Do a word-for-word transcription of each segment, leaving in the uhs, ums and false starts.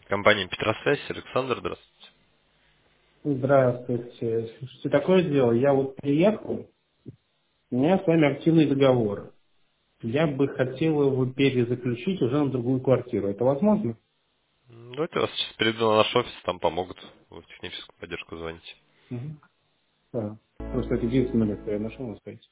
Компания Петросвязь, Александр, здравствуйте. Здравствуйте. Что такое дело? Я вот приехал, у меня с вами активный договор. Я бы хотел его перезаключить уже на другую квартиру. Это возможно? М, Давайте я вас сейчас перейду на наш офис, там помогут, вы в техническую поддержку звоните. Мгм. Да. Просто это единственное место, я нашел на сайте.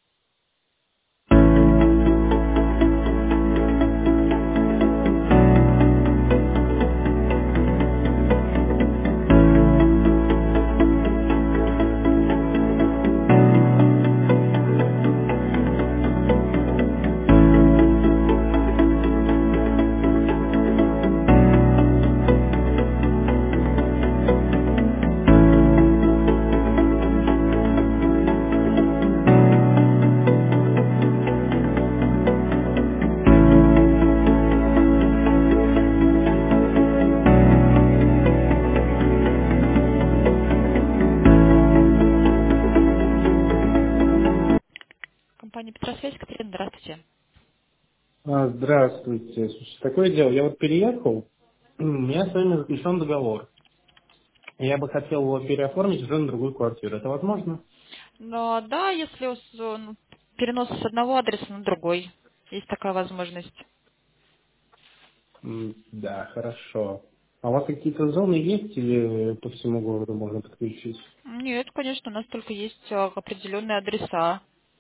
Компания Петросвязь, Катерина, здравствуйте. А, здравствуйте. Слушайте, такое дело. Я вот переехал, у меня с вами заключен договор. Я бы хотел его переоформить уже на другую квартиру. Это возможно? Но да, если у вас, э, ну, перенос с одного адреса на другой, есть такая возможность. М, Да, хорошо. А у вас какие-то зоны есть или по всему городу можно подключить? Нет, конечно, у нас только есть э, определенные адреса.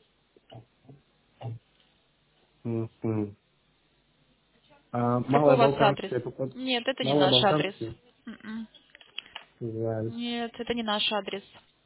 Мгм. А Какой Малая у вас адрес? Балканская, попад- Нет, это не Малая наш адрес. Балканская, М-м. жаль. Нет, это не наш адрес.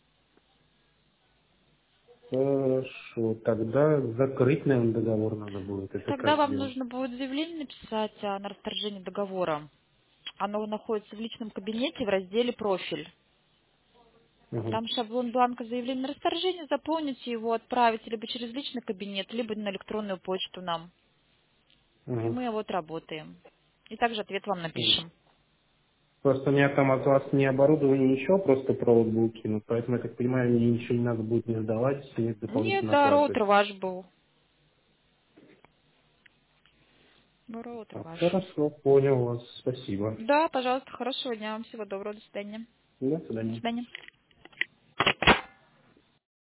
Хорошо, тогда закрыть, наверное, договор надо будет. Это Тогда как вам сделать? нужно будет заявление написать а, на расторжение договора. Оно находится в личном кабинете в разделе «Профиль». Угу, Там шаблон бланка заявления на расторжение, заполните его, отправите либо через личный кабинет, либо на электронную почту нам. И угу. мы вот работаем. И также ответ вам М. напишем. Просто у меня там от вас не оборудование, ничего, просто провод был кинут, поэтому, я так понимаю, мне ничего не надо будет не сдавать, не Нет, дополнительно да, роутер оплачивать. ваш был. Ну, роутер Так, ваш. хорошо, понял вас, спасибо. Да, пожалуйста, хорошего дня вам, всего доброго, до свидания. До До свидания. свидания.